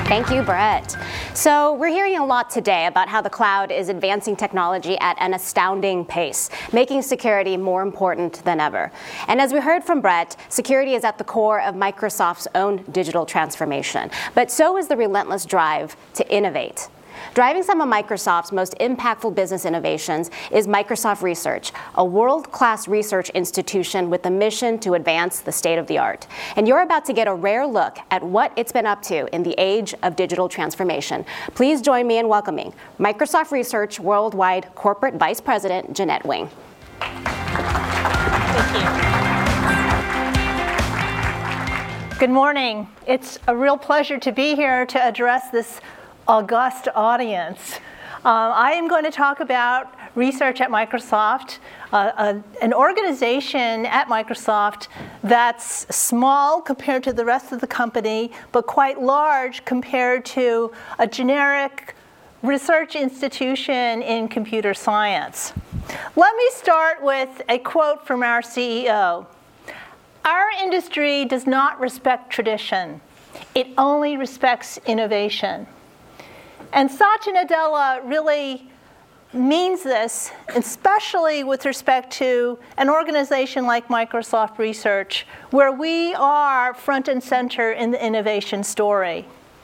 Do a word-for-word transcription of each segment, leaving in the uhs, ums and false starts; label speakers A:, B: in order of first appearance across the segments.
A: Thank you, Brett. So we're hearing a lot today about how the cloud is advancing technology at an astounding pace, making security more important than ever. And as we heard from Brett, security is at the core of Microsoft's own digital transformation, but so is the relentless drive to innovate. Driving some of Microsoft's most impactful business innovations is Microsoft Research, a world-class research institution with the mission to advance the state of the art. And you're about to get a rare look at what it's been up to in the age of digital transformation. Please join me in welcoming Microsoft Research Worldwide Corporate Vice President, Jeanette Wing.
B: Thank you. Good morning. It's a real pleasure to be here to address this august audience. Uh, I am going to talk about research at Microsoft, uh, uh, an organization at Microsoft that's small compared to the rest of the company, but quite large compared to a generic research institution in computer science. Let me start with a quote from our C E O. Our industry does not respect tradition. It only respects innovation. And Satya Nadella really means this, especially with respect to an organization like Microsoft Research, where we are front and center in the innovation story.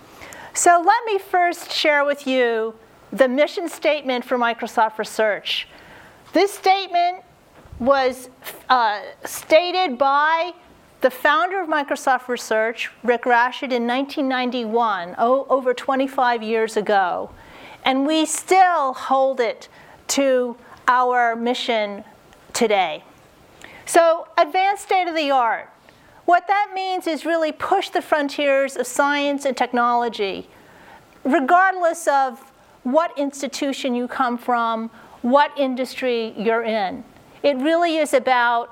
B: So let me first share with you the mission statement for Microsoft Research. This statement was uh, stated by the founder of Microsoft Research, Rick Rashid, in nineteen ninety-one, oh, over twenty-five years ago. And we still hold it to our mission today. So, advanced state of the art. What that means is really push the frontiers of science and technology, regardless of what institution you come from, what industry you're in. It really is about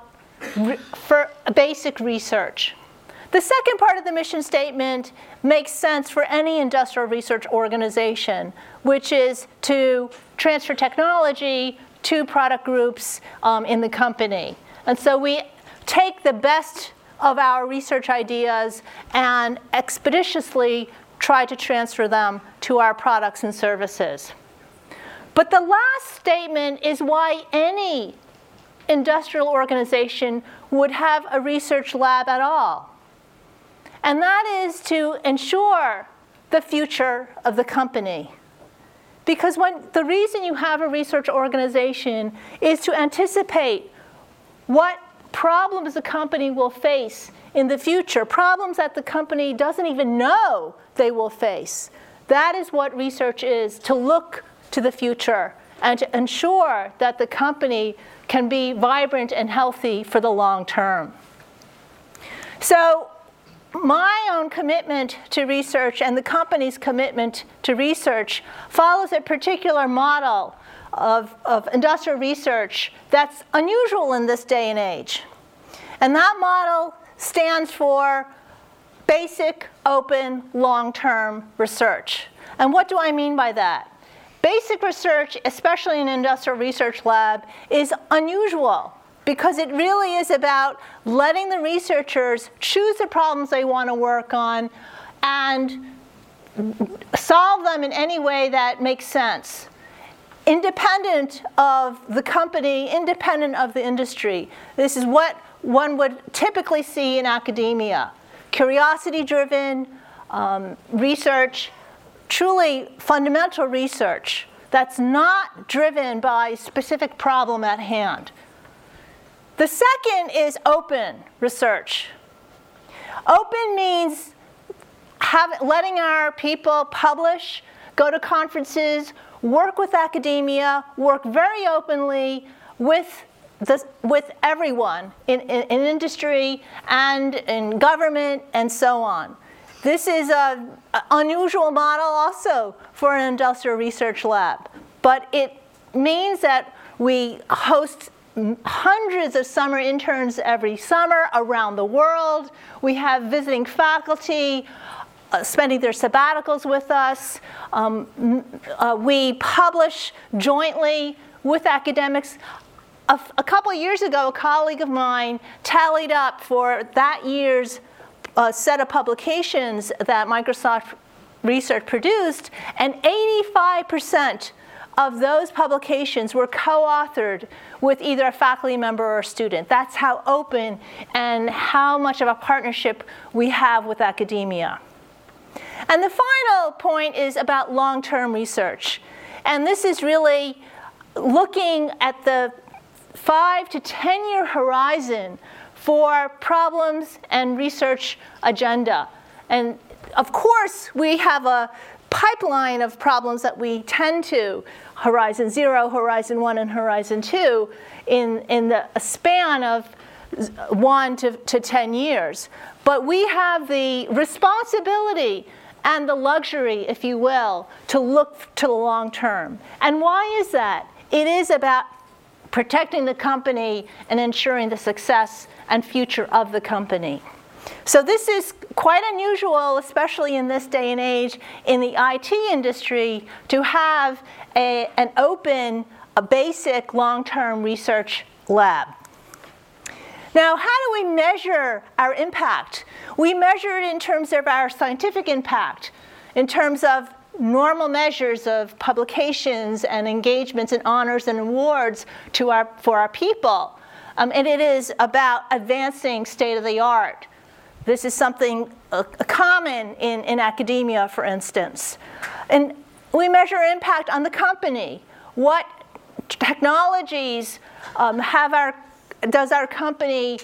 B: for basic research. The second part of the mission statement makes sense for any industrial research organization, which is to transfer technology to product groups um, in the company. And so we take the best of our research ideas and expeditiously try to transfer them to our products and services. But the last statement is why any industrial organization would have a research lab at all. And that is to ensure the future of the company. Because when the reason you have a research organization is to anticipate what problems the company will face in the future, problems that the company doesn't even know they will face. That is what research is, to look to the future and to ensure that the company can be vibrant and healthy for the long term. So my own commitment to research and the company's commitment to research follows a particular model of, of industrial research that's unusual in this day and age. And that model stands for basic, open, long-term research. And what do I mean by that? Basic research, especially in an industrial research lab, is unusual because it really is about letting the researchers choose the problems they want to work on and solve them in any way that makes sense, independent of the company, independent of the industry. This is what one would typically see in academia. Curiosity-driven um, research, truly fundamental research that's not driven by a specific problem at hand. The second is open research. Open means have, letting our people publish, go to conferences, work with academia, work very openly with, the, with everyone in, in, in industry and in government and so on. This is an unusual model also for an industrial research lab, but it means that we host hundreds of summer interns every summer around the world. We have visiting faculty uh, spending their sabbaticals with us. Um, uh, we publish jointly with academics. A, a couple of years ago, a colleague of mine tallied up for that year's uh, set of publications that Microsoft research produced, and eighty-five percent of those publications were co-authored with either a faculty member or a student. That's how open and how much of a partnership we have with academia. And the final point is about long-term research. And this is really looking at the five to ten year horizon for problems and research agenda. And of course, we have a pipeline of problems that we tend to, Horizon Zero, Horizon One, and Horizon Two, in, in the span of one to, to ten years. But we have the responsibility and the luxury, if you will, to look to the long term. And why is that? It is about protecting the company and ensuring the success and future of the company. So this is quite unusual, especially in this day and age in the I T industry, to have a, an open, a basic long-term research lab. Now, how do we measure our impact? We measure it in terms of our scientific impact, in terms of normal measures of publications and engagements and honors and awards to our, for our people. Um, and it is about advancing state-of-the-art. This is something uh, common in, in academia, for instance. And we measure impact on the company. What technologies um, have our, does our company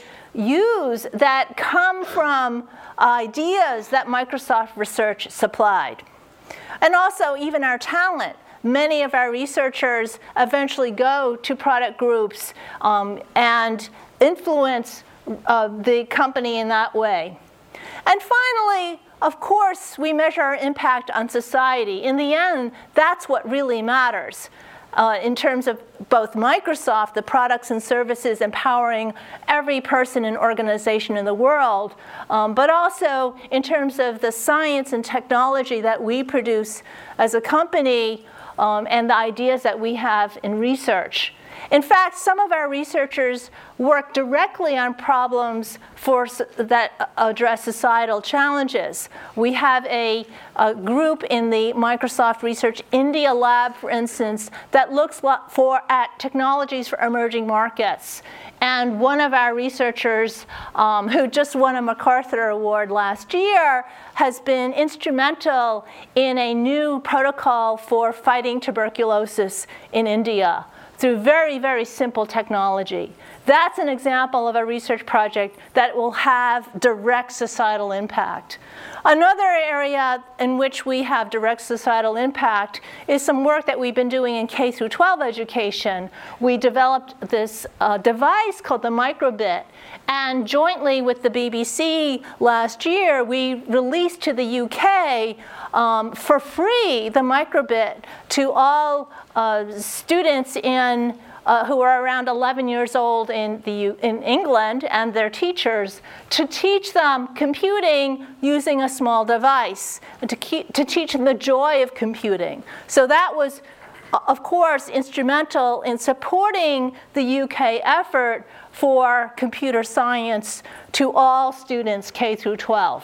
B: use that come from ideas that Microsoft Research supplied? And also even our talent. Many of our researchers eventually go to product groups um, and influence uh, the company in that way. And finally, of course, we measure our impact on society. In the end, that's what really matters. Uh, in terms of both Microsoft, the products and services empowering every person and organization in the world, um, but also in terms of the science and technology that we produce as a company um, and the ideas that we have in research. In fact, some of our researchers work directly on problems for, that address societal challenges. We have a, a group in the Microsoft Research India Lab, for instance, that looks for, at technologies for emerging markets. And one of our researchers, um, who just won a MacArthur Award last year, has been instrumental in a new protocol for fighting tuberculosis in India through very, very simple technology. That's an example of a research project that will have direct societal impact. Another area in which we have direct societal impact is some work that we've been doing in K through twelve education. We developed this uh, device called the microbit, and jointly with the B B C last year, we released to the U K um, for free the microbit to all uh, students in Uh, who are around eleven years old in, the, in England, and their teachers, to teach them computing using a small device, and to, keep, to teach them the joy of computing. So that was, of course, instrumental in supporting the U K effort for computer science to all students K through twelve.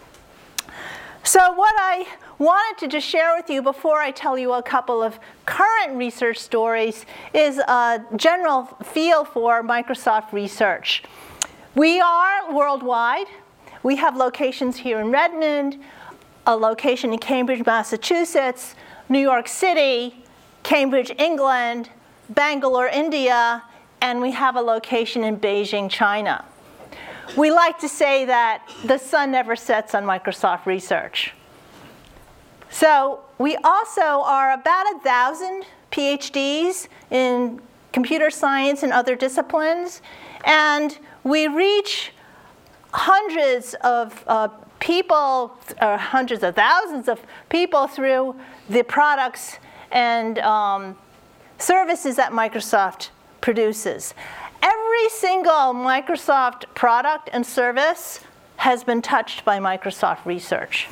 B: So what I wanted to just share with you before I tell you a couple of current research stories is a general feel for Microsoft Research. We are worldwide. We have locations here in Redmond, a location in Cambridge, Massachusetts, New York City, Cambridge, England, Bangalore, India, and we have a location in Beijing, China. We like to say that the sun never sets on Microsoft Research. So we also are about a thousand PhDs in computer science and other disciplines, and we reach hundreds of uh, people, or hundreds of thousands of people through the products and um, services that Microsoft produces. Every single Microsoft product and service has been touched by Microsoft Research.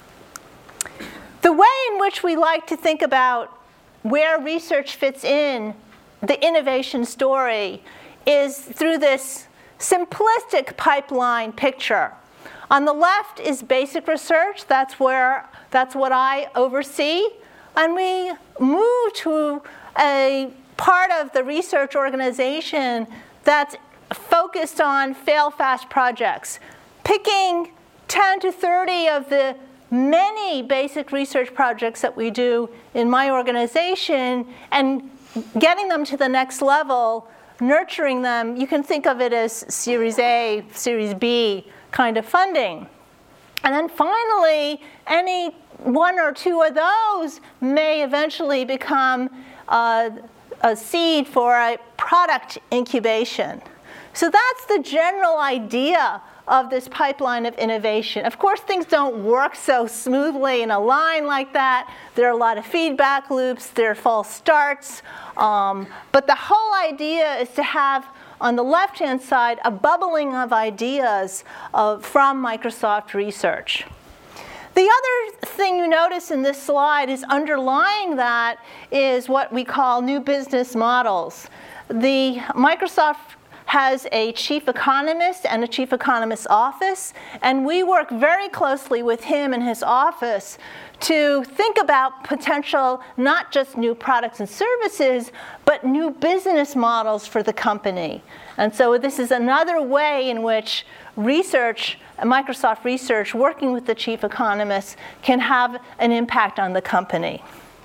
B: The way in which we like to think about where research fits in the innovation story is through this simplistic pipeline picture. On the left is basic research. That's where, that's what I oversee. And we move to a part of the research organization that's focused on fail-fast projects, picking ten to thirty of the many basic research projects that we do in my organization and getting them to the next level, nurturing them. You can think of it as Series A, Series B kind of funding. And then finally, any one or two of those may eventually become uh, a seed for a product incubation. So that's the general idea of this pipeline of innovation. Of course, things don't work so smoothly in a line like that. There are a lot of feedback loops, there are false starts, um, but the whole idea is to have, on the left-hand side, a bubbling of ideas of, from Microsoft Research. The other thing you notice in this slide is underlying that is what we call new business models. The Microsoft has a chief economist and a chief economist's office, and we work very closely with him and his office to think about potential, not just new products and services, but new business models for the company. And so this is another way in which research, Microsoft Research, working with the chief economist, can have an impact on the company.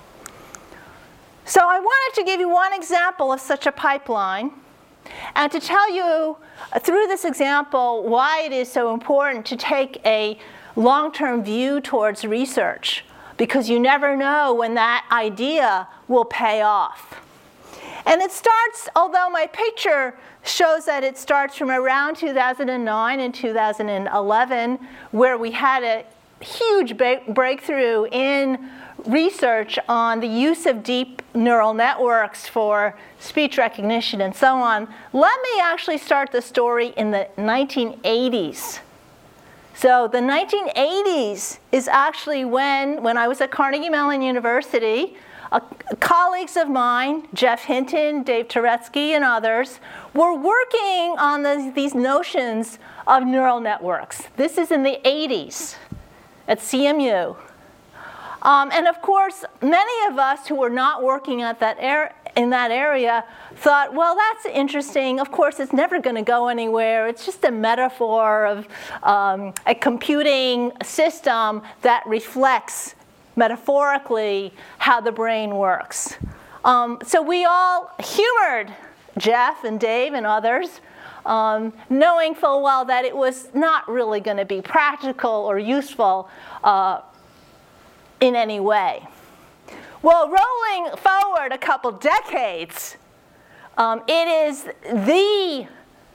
B: So I wanted to give you one example of such a pipeline, and to tell you uh, through this example why it is so important to take a long-term view towards research, because you never know when that idea will pay off. And it starts, although my picture shows that it starts from around two thousand nine and two thousand eleven, where we had a huge breakthrough in research on the use of deep neural networks for speech recognition and so on. Let me actually start the story in the nineteen eighties. So the nineteen eighties is actually when, when I was at Carnegie Mellon University, uh, colleagues of mine, Jeff Hinton, Dave Turetsky, and others, were working on the, these notions of neural networks. This is in the eighties at C M U. Um, and of course, many of us who were not working at that er- in that area thought, well, that's interesting. Of course, it's never going to go anywhere. It's just a metaphor of um, a computing system that reflects metaphorically how the brain works. Um, so we all humored Jeff and Dave and others, um, knowing full well that it was not really going to be practical or useful uh, in any way. Well, rolling forward a couple decades, um, it is the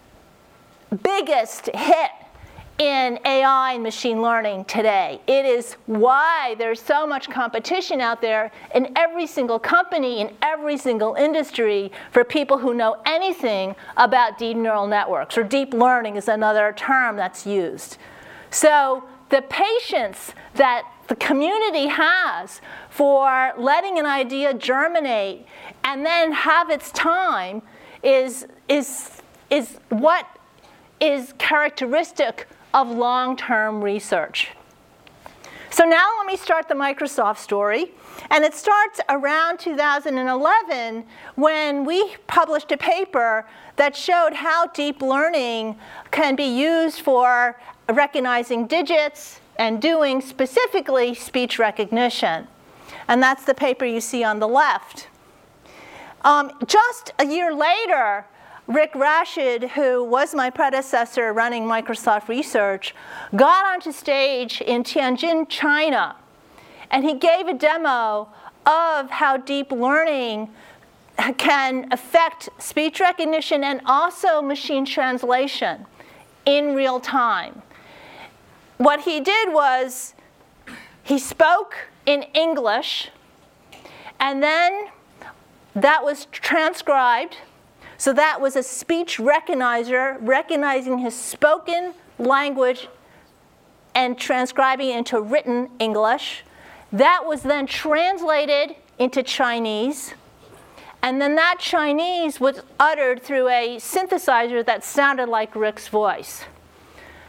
B: biggest hit in A I and machine learning today. It is why there's so much competition out there in every single company, in every single industry, for people who know anything about deep neural networks, or deep learning is another term that's used. So the patience that the community has for letting an idea germinate and then have its time is, is, is what is characteristic of long-term research. So now let me start the Microsoft story. And it starts around two thousand eleven when we published a paper that showed how deep learning can be used for recognizing digits and doing specifically speech recognition. And that's the paper you see on the left. Um, just a year later, Rick Rashid, who was my predecessor running Microsoft Research, got onto stage in Tianjin, China, and he gave a demo of how deep learning can affect speech recognition and also machine translation in real time. What he did was he spoke in English, and then that was transcribed. So that was a speech recognizer recognizing his spoken language and transcribing it into written English. That was then translated into Chinese. And then that Chinese was uttered through a synthesizer that sounded like Rick's voice.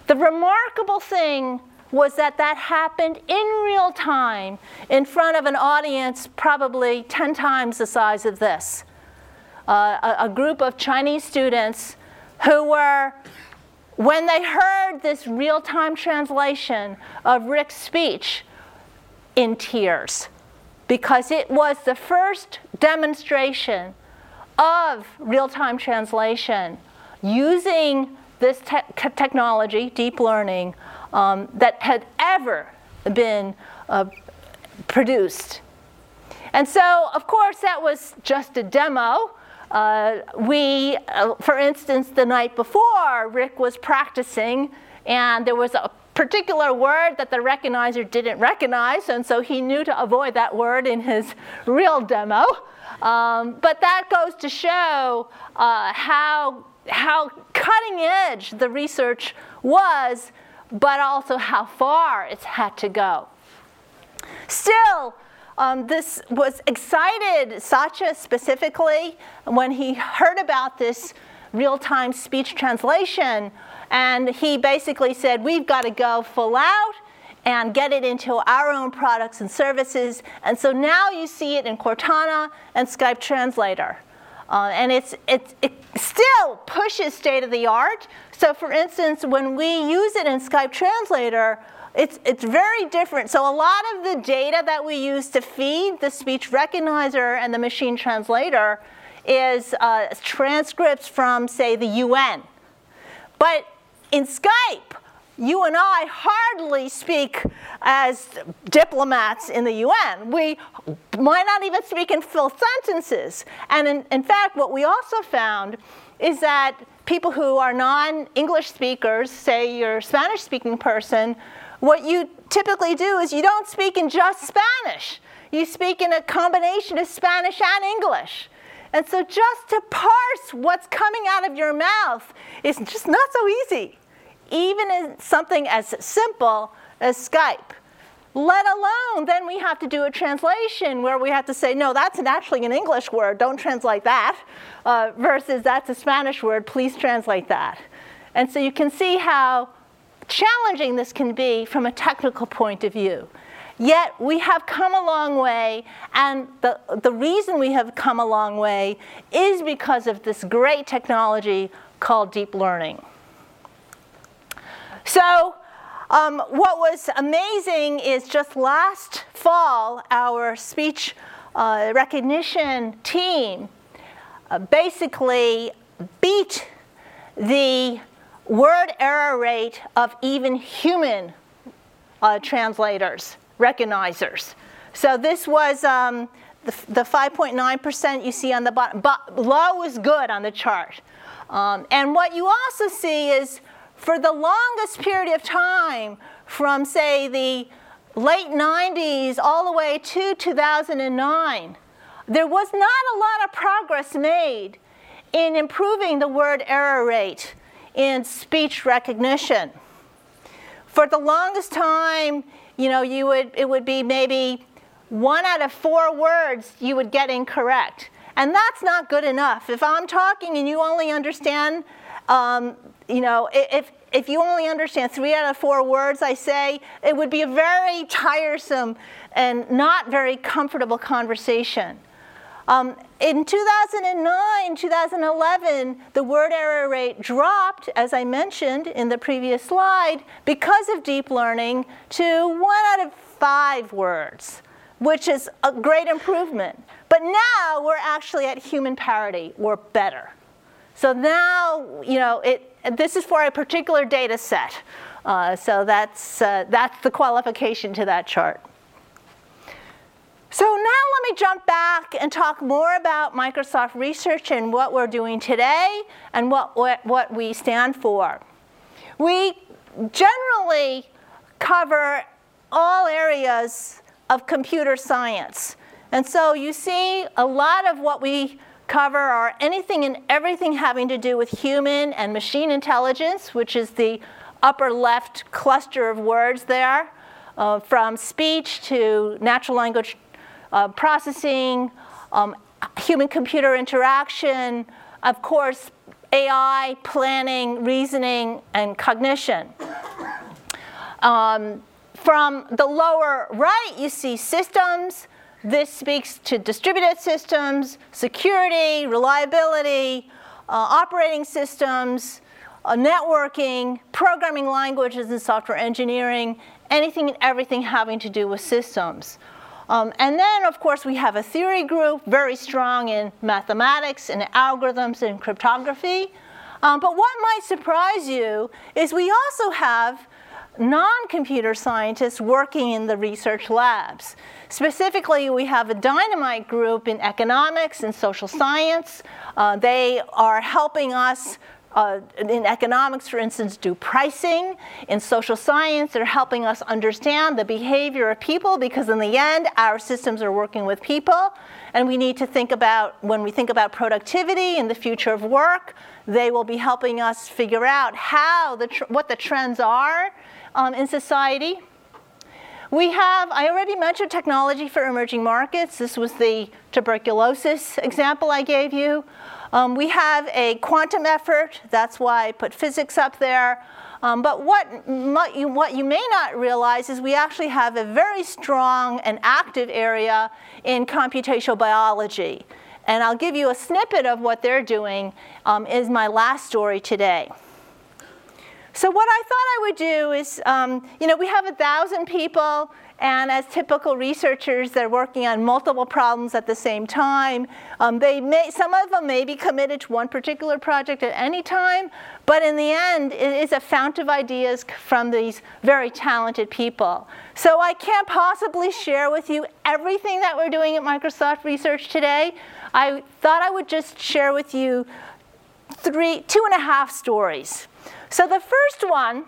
B: The remarkable thing was that that happened in real time in front of an audience probably ten times the size of this. Uh, a, a group of Chinese students who were, when they heard this real-time translation of Rick's speech, in tears, because it was the first demonstration of real-time translation using this te- technology, deep learning, um, that had ever been uh, produced. And so, of course, that was just a demo. Uh, we, uh, for instance, the night before, Rick was practicing, and there was a particular word that the recognizer didn't recognize, and so he knew to avoid that word in his real demo. Um, but that goes to show uh, how, how cutting edge the research was, but also how far it's had to go. Still, um, this was excited Satya specifically when he heard about this real-time speech translation, and he basically said, we've got to go full out and get it into our own products and services. And so now you see it in Cortana and Skype Translator. Uh, and it's, it's, it still pushes state-of-the-art. So for instance, when we use it in Skype Translator, it's, it's very different. So a lot of the data that we use to feed the speech recognizer and the machine translator is uh, transcripts from, say, the U N. But in Skype, you and I hardly speak as diplomats in the U N. We might not even speak in full sentences. And in, in fact, what we also found is that people who are non-English speakers, say you're a Spanish-speaking person, what you typically do is you don't speak in just Spanish. You speak in a combination of Spanish and English. And so just to parse what's coming out of your mouth is just not so easy, even in something as simple as Skype. Let alone, then we have to do a translation where we have to say, no, that's actually an English word, don't translate that, uh, versus that's a Spanish word, please translate that. And so you can see how challenging this can be from a technical point of view. Yet we have come a long way, and the, the reason we have come a long way is because of this great technology called deep learning. So um, what was amazing is just last fall, our speech uh, recognition team uh, basically beat the word error rate of even human uh, translators. Recognizers. So this was um, the, the five point nine percent you see on the bottom. But low is good on the chart. Um, and what you also see is for the longest period of time, from say the late nineties all the way to two thousand nine, there was not a lot of progress made in improving the word error rate in speech recognition. For the longest time, you know, you would, it would be maybe one out of four words you would get incorrect. And that's not good enough. If I'm talking and you only understand, um, you know, if, if you only understand three out of four words I say, it would be a very tiresome and not very comfortable conversation. Um, in two thousand nine, two thousand eleven, the word error rate dropped, as I mentioned in the previous slide, because of deep learning to one out of five words, which is a great improvement. But now we're actually at human parity, or better. So now, you know, it, this is for a particular data set. Uh, so that's, uh, that's the qualification to that chart. So now let me jump back and talk more about Microsoft Research and what we're doing today and what, what, what we stand for. We generally cover all areas of computer science. And so you see a lot of what we cover are anything and everything having to do with human and machine intelligence, which is the upper left cluster of words there, uh, from speech to natural language Uh, processing, um, human-computer interaction, of course, A I, planning, reasoning, and cognition. Um, from the lower right, you see systems. This speaks to distributed systems, security, reliability, uh, operating systems, uh, networking, programming languages and software engineering, anything and everything having to do with systems. Um, and then, of course, we have a theory group, very strong in mathematics and algorithms and cryptography. Um, but what might surprise you is we also have non-computer scientists working in the research labs. Specifically, we have a dynamite group in economics and social science. Uh, they are helping us uh, in economics, for instance, do pricing. In social science, they're helping us understand the behavior of people, because in the end, our systems are working with people. And we need to think about, when we think about productivity and the future of work, they will be helping us figure out how the tr- what the trends are um, in society. We have, I already mentioned technology for emerging markets. This was the tuberculosis example I gave you. Um, we have a quantum effort. That's why I put physics up there. Um, but what, what, you, what you may not realize is we actually have a very strong and active area in computational biology. And I'll give you a snippet of what they're doing um, is my last story today. So what I thought I would do is, um, you know, we have a thousand people, and as typical researchers, they're working on multiple problems at the same time. Um, they may, some of them may be committed to one particular project at any time, but in the end, it is a fount of ideas from these very talented people. So I can't possibly share with you everything that we're doing at Microsoft Research today. I thought I would just share with you three, two and a half stories. So the first one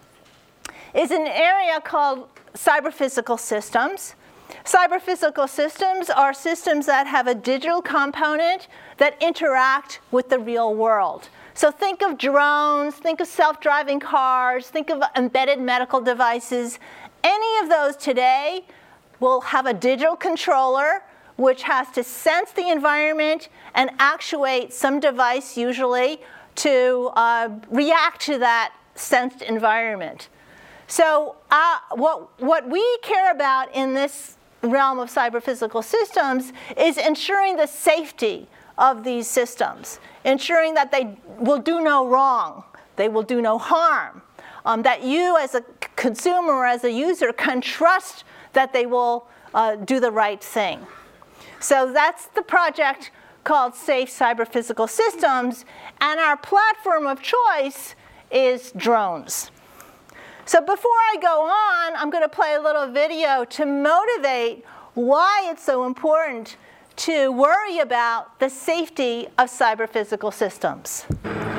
B: is an area called cyber-physical systems. Cyber-physical systems are systems that have a digital component that interact with the real world. So think of drones, think of self-driving cars, think of embedded medical devices. Any of those today will have a digital controller which has to sense the environment and actuate some device, usually, to uh, react to that sensed environment. So uh, what, what we care about in this realm of cyber-physical systems is ensuring the safety of these systems, ensuring that they will do no wrong, they will do no harm, um, that you as a consumer or as a user can trust that they will uh, do the right thing. So that's the project called Safe Cyber-Physical Systems, and our platform of choice is drones. So before I go on, I'm going to play a little video to motivate why it's so important to worry about the safety of cyber-physical systems.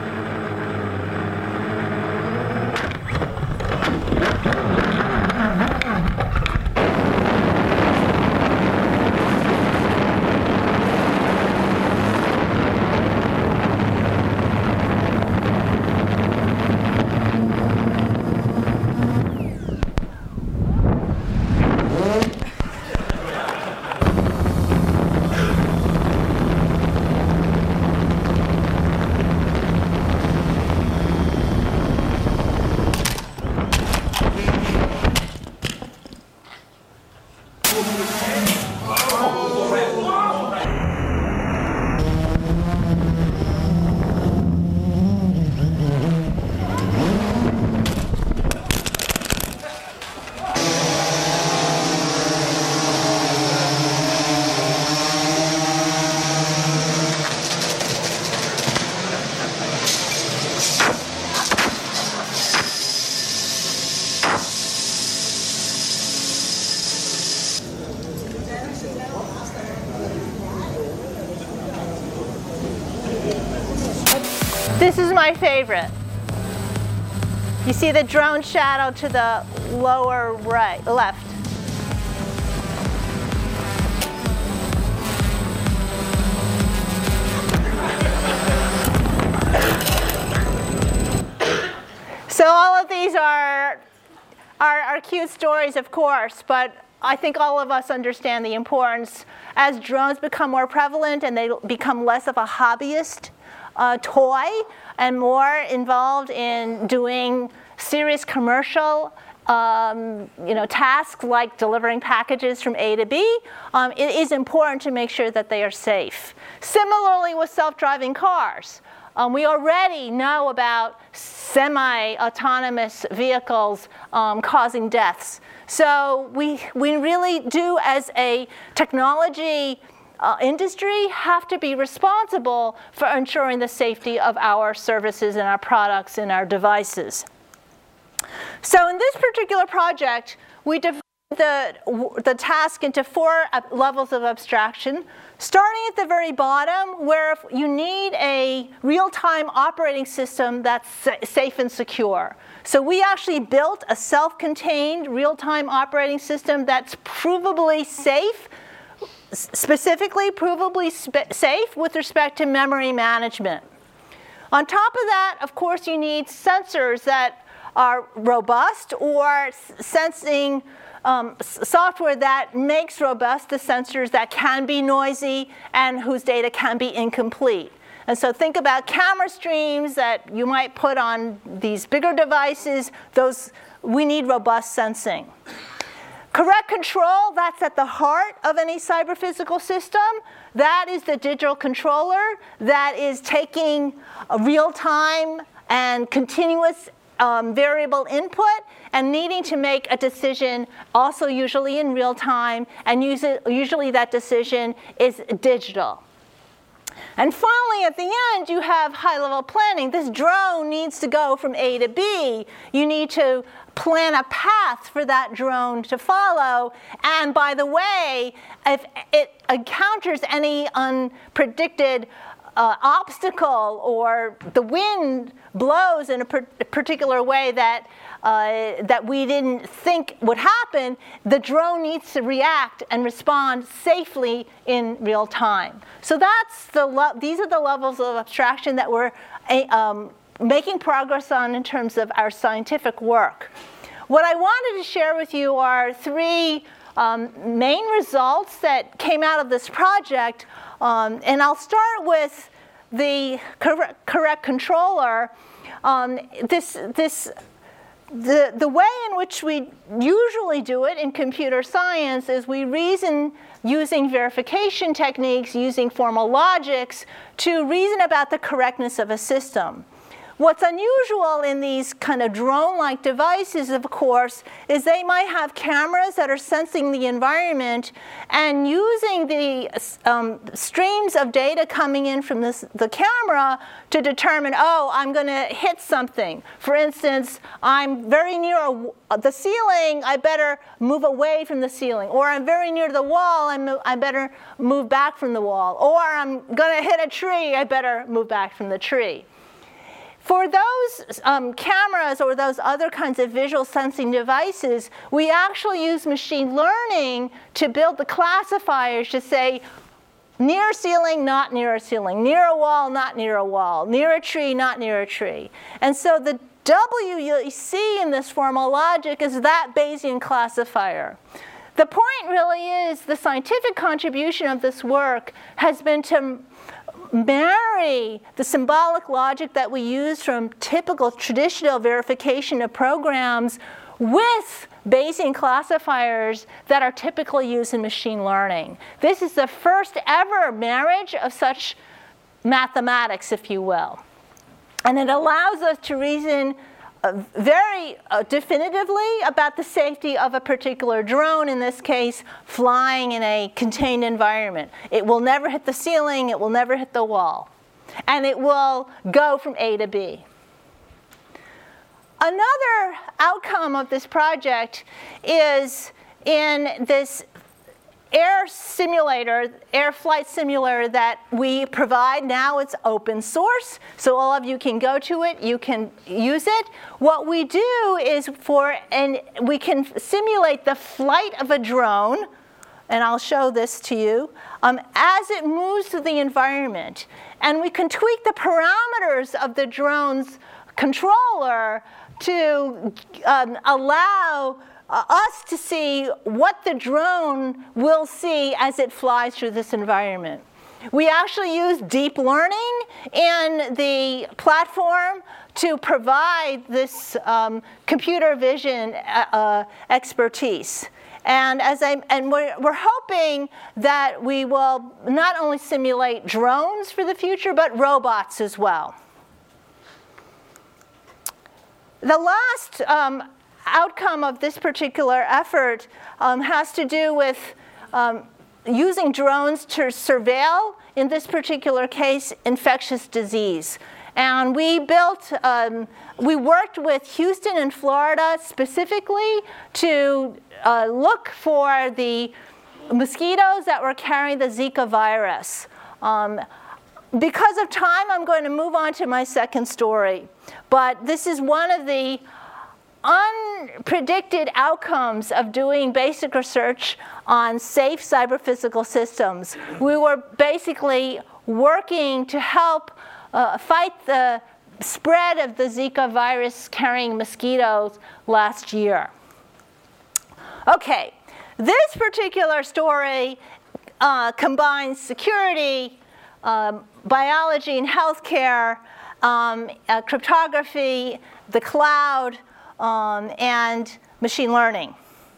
B: This is my favorite. You see the drone shadow to the lower right, left. So all of these are, are, are cute stories, of course, but I think all of us understand the importance. As drones become more prevalent and they become less of a hobbyist uh, toy and more involved in doing serious commercial um, you know, tasks like delivering packages from A to B, um, it is important to make sure that they are safe. Similarly with self-driving cars. Um, we already know about semi-autonomous vehicles um, causing deaths. So we, we really do, as a technology uh, industry, have to be responsible for ensuring the safety of our services and our products and our devices. So in this particular project, we divided the, the task into four levels of abstraction, starting at the very bottom, where if you need a real-time operating system that's safe and secure. So we actually built a self-contained real-time operating system that's provably safe, specifically provably sp- safe with respect to memory management. On top of that, of course, you need sensors that are robust, or sensing um, software that makes robust the sensors that can be noisy and whose data can be incomplete. And so think about camera streams that you might put on these bigger devices. Those, we need robust sensing. Correct control, that's at the heart of any cyber-physical system. That is the digital controller that is taking a real-time and continuous Um, variable input and needing to make a decision, also usually in real time, and use it, usually that decision is digital. And finally, at the end, you have high-level planning. This drone needs to go from A to B. You need to plan a path for that drone to follow. And by the way, if it encounters any unpredicted Uh, obstacle, or the wind blows in a, per- a particular way that uh, that we didn't think would happen, the drone needs to react and respond safely in real time. So that's the lo- these are the levels of abstraction that we're um, making progress on in terms of our scientific work. What I wanted to share with you are three um, main results that came out of this project. Um, and I'll start with the correct, correct controller. Um, this, this, the, the way in which we usually do it in computer science is we reason using verification techniques, using formal logics, to reason about the correctness of a system. What's unusual in these kind of drone-like devices, of course, is they might have cameras that are sensing the environment and using the um, streams of data coming in from this, the camera to determine, oh, I'm going to hit something. For instance, I'm very near a, the ceiling, I better move away from the ceiling. Or I'm very near the wall, I'm, I better move back from the wall. Or I'm going to hit a tree, I better move back from the tree. For those um, cameras or those other kinds of visual sensing devices, we actually use machine learning to build the classifiers to say, near a ceiling, not near a ceiling, near a wall, not near a wall, near a tree, not near a tree. And so the W you see in this formal logic is that Bayesian classifier. The point really is the scientific contribution of this work has been to marry the symbolic logic that we use from typical traditional verification of programs with Bayesian classifiers that are typically used in machine learning. This is the first ever marriage of such mathematics, if you will. And it allows us to reason Uh, very uh, definitively about the safety of a particular drone, in this case, flying in a contained environment. It will never hit the ceiling, it will never hit the wall, and it will go from A to B. Another outcome of this project is in this air simulator, air flight simulator that we provide. Now it's open source, so all of you can go to it, you can use it. What we do is for, and we can simulate the flight of a drone, and I'll show this to you, um, as it moves through the environment. And we can tweak the parameters of the drone's controller to um, allow Uh, us to see what the drone will see as it flies through this environment. We actually use deep learning in the platform to provide this um, computer vision uh, expertise. And as I and we're, we're hoping that we will not only simulate drones for the future, but robots as well. The last um, outcome of this particular effort um, has to do with um, using drones to surveil, in this particular case, infectious disease. And we built, um, we worked with Houston and Florida specifically to uh, look for the mosquitoes that were carrying the Zika virus. Um, because of time, I'm going to move on to my second story. But this is one of the unpredicted outcomes of doing basic research on safe cyber-physical systems. We were basically working to help uh, fight the spread of the Zika virus carrying mosquitoes last year. Okay, this particular story uh, combines security, um, biology and healthcare, um, uh, cryptography, the cloud, Um, and machine learning.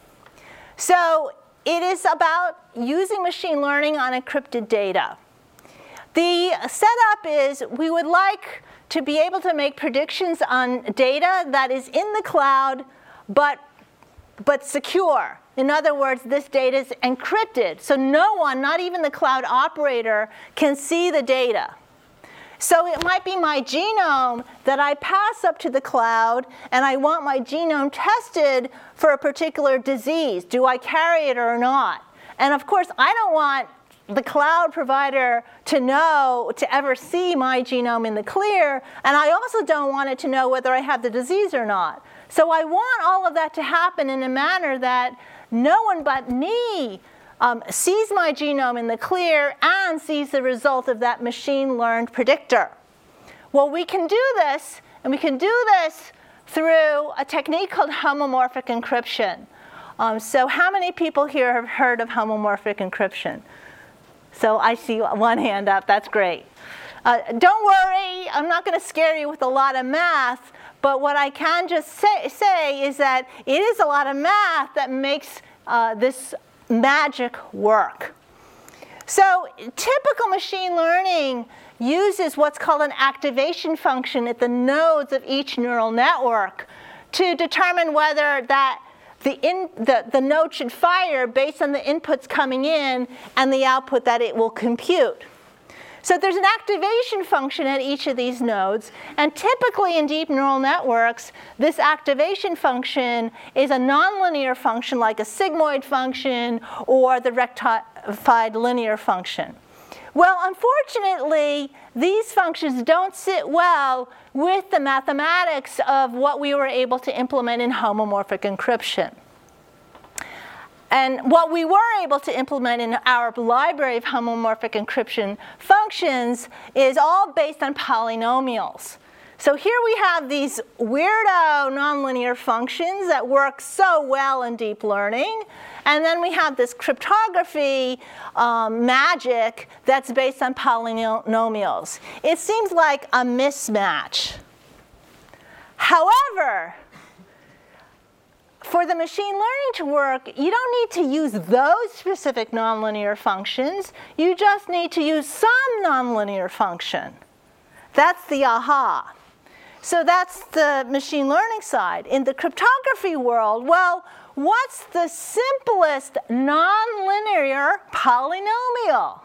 B: So it is about using machine learning on encrypted data. The setup is we would like to be able to make predictions on data that is in the cloud but, but secure. In other words, this data is encrypted, so no one, not even the cloud operator, can see the data. So it might be my genome that I pass up to the cloud, and I want my genome tested for a particular disease. Do I carry it or not? And of course, I don't want the cloud provider to know, to ever see my genome in the clear, and I also don't want it to know whether I have the disease or not. So I want all of that to happen in a manner that no one but me Um, sees my genome in the clear and sees the result of that machine-learned predictor. Well, we can do this, and we can do this through a technique called homomorphic encryption. Um, so how many people here have heard of homomorphic encryption? So I see one hand up. That's great. Uh, don't worry, I'm not going to scare you with a lot of math, but what I can just say, say is that it is a lot of math that makes uh, this magic work. So typical machine learning uses what's called an activation function at the nodes of each neural network to determine whether that the, in, the, the node should fire based on the inputs coming in and the output that it will compute. So there's an activation function at each of these nodes, and typically in deep neural networks, this activation function is a nonlinear function like a sigmoid function or the rectified linear function. Well, unfortunately, these functions don't sit well with the mathematics of what we were able to implement in homomorphic encryption. And what we were able to implement in our library of homomorphic encryption functions is all based on polynomials. So here we have these weirdo nonlinear functions that work so well in deep learning. And then we have this cryptography um, magic that's based on polynomials. It seems like a mismatch. However, for the machine learning to work, you don't need to use those specific nonlinear functions. You just need to use some nonlinear function. That's the aha. So that's the machine learning side. In the cryptography world, well, what's the simplest nonlinear polynomial?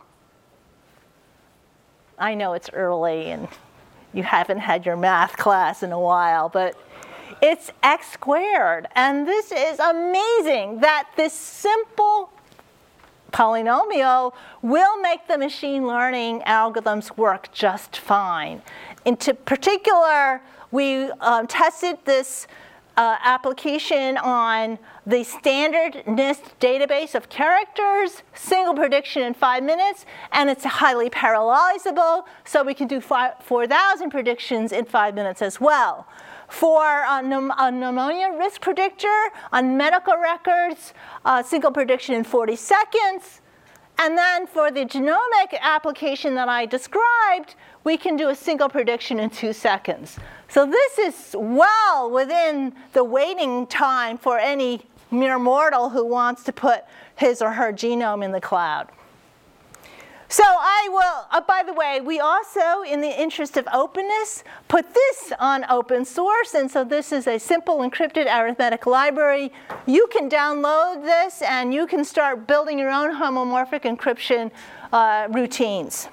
B: I know it's early and you haven't had your math class in a while, but it's x squared. And this is amazing that this simple polynomial will make the machine learning algorithms work just fine. In particular, we um, tested this uh, application on the standard NIST database of characters, single prediction in five minutes, and it's highly parallelizable, so we can do four thousand predictions in five minutes as well. For a, a pneumonia risk predictor on medical records, uh, single prediction in forty seconds, And then for the genomic application that I described, we can do a single prediction in two seconds. So this is well within the waiting time for any mere mortal who wants to put his or her genome in the cloud. So I will, uh, by the way, we also, in the interest of openness, put this on open source. And so this is a simple encrypted arithmetic library. You can download this, and you can start building your own homomorphic encryption uh, routines.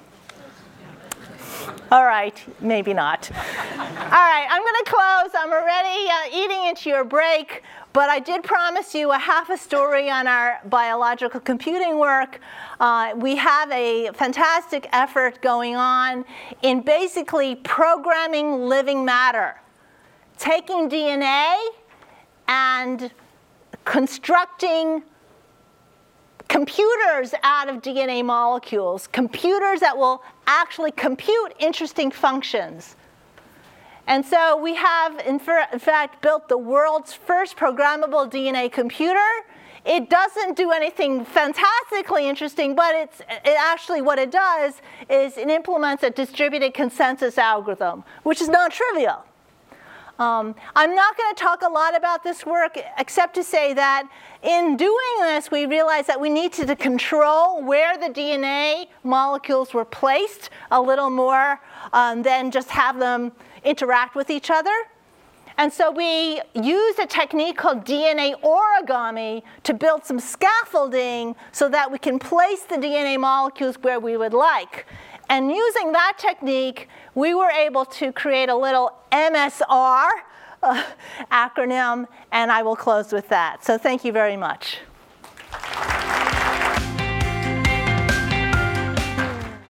B: All right, maybe not. All right, I'm going to close. I'm already uh, eating into your break. But I did promise you a half a story on our biological computing work. Uh, we have a fantastic effort going on in basically programming living matter, taking D N A and constructing computers out of D N A molecules, computers that will actually compute interesting functions. And so we have, in fact, built the world's first programmable D N A computer. It doesn't do anything fantastically interesting, but it's it actually what it does is it implements a distributed consensus algorithm, which is non-trivial. Um, I'm not going to talk a lot about this work, except to say that in doing this, we realized that we needed to control where the D N A molecules were placed a little more um, than just have them interact with each other. And so we used a technique called D N A origami to build some scaffolding so that we can place the D N A molecules where we would like. And using that technique, we were able to create a little M S R uh, acronym, and I will close with that. So thank you very much.